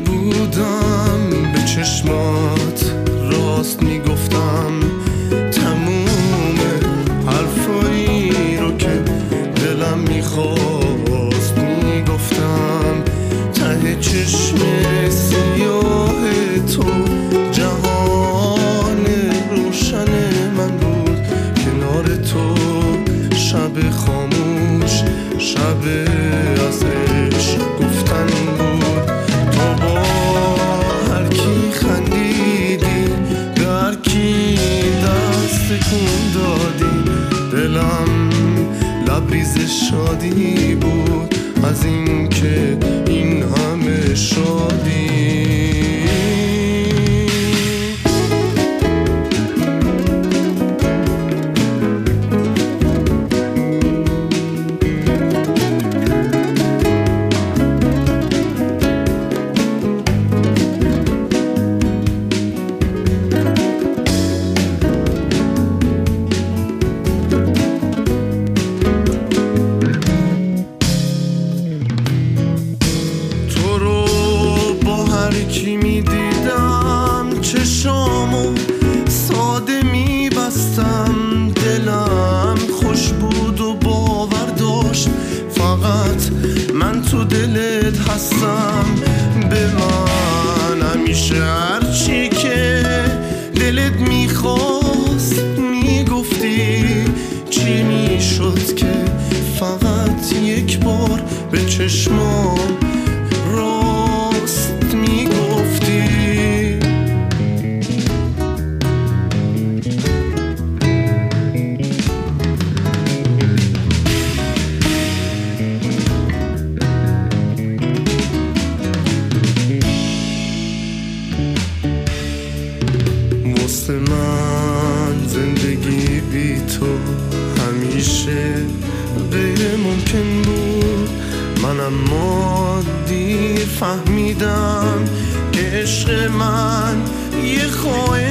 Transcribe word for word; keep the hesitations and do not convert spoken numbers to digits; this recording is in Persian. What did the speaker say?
بودم به چشمات راست میگفتم تموم حرفایی رو که دلم میخواست میگفتم ته چشم سیاه تو جهان روشن من بود کنار تو شب خاموش شب از عشق گفتن بود تو با هر کی خندیدی در کی دست تکون دادی دلم لبریز شادی بود از این که این همه شادی کی می دیدم چشامو ساده می بستم دلم خوش بود و باور داشت فقط من تو دلت هستم به من همیشه هرچی که دلت میخواست میگفتی چی میشد که فقط یک بار به چشمام راست واسه من زندگی بی تو همیشه غیر ممکن بود من اما دیر فهمیدم که عشق من یه خواهش